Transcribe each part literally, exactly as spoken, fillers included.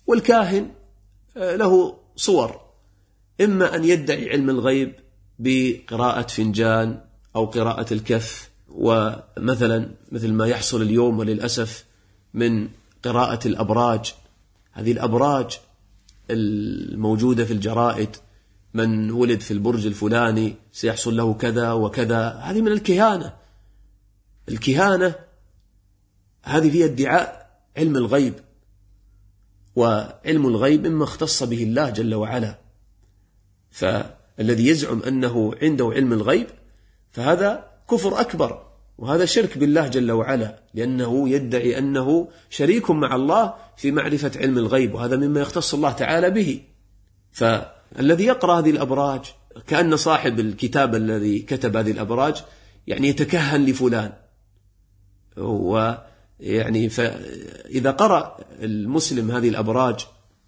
والكاهن له صور، إما أن يدعي علم الغيب بقراءة فنجان أو قراءة الكف، ومثلا مثل ما يحصل اليوم وللأسف من قراءة الأبراج. هذه الأبراج الموجودة في الجرائد، من ولد في البرج الفلاني سيحصل له كذا وكذا، هذه من الكهانة. الكهانة هذه فيها ادعاء علم الغيب، وعلم الغيب مما اختص به الله جل وعلا. فالذي يزعم أنه عنده علم الغيب فهذا كفر أكبر، وهذا شرك بالله جل وعلا، لأنه يدعي أنه شريك مع الله في معرفة علم الغيب، وهذا مما يختص الله تعالى به. فالذي يقرأ هذه الأبراج كأن صاحب الكتاب الذي كتب هذه الأبراج يعني يتكهن لفلان. ويعني فإذا قرأ المسلم هذه الأبراج،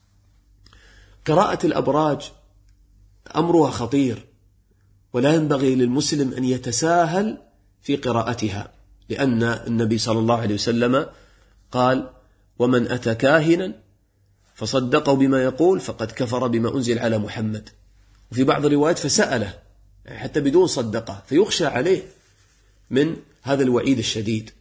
قراءة الأبراج أمرها خطير، ولا ينبغي للمسلم أن يتساهل في قراءتها، لأن النبي صلى الله عليه وسلم قال: ومن أتى كاهنا فصدقه بما يقول فقد كفر بما أنزل على محمد. وفي بعض الروايات فسأله حتى بدون صدقه، فيخشى عليه من هذا الوعيد الشديد.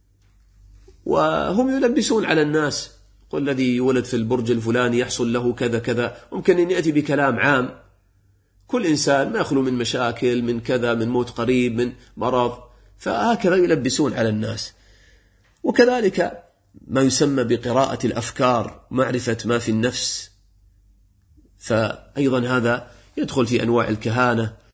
وهم يلبسون على الناس، قل الذي يولد في البرج الفلاني يحصل له كذا كذا، ممكن أن يأتي بكلام عام. كل إنسان ما يخلو من مشاكل، من كذا، من موت قريب، من مرض، فهكذا يلبسون على الناس. وكذلك ما يسمى بقراءة الأفكار، معرفة ما في النفس، فأيضا هذا يدخل في أنواع الكهانة.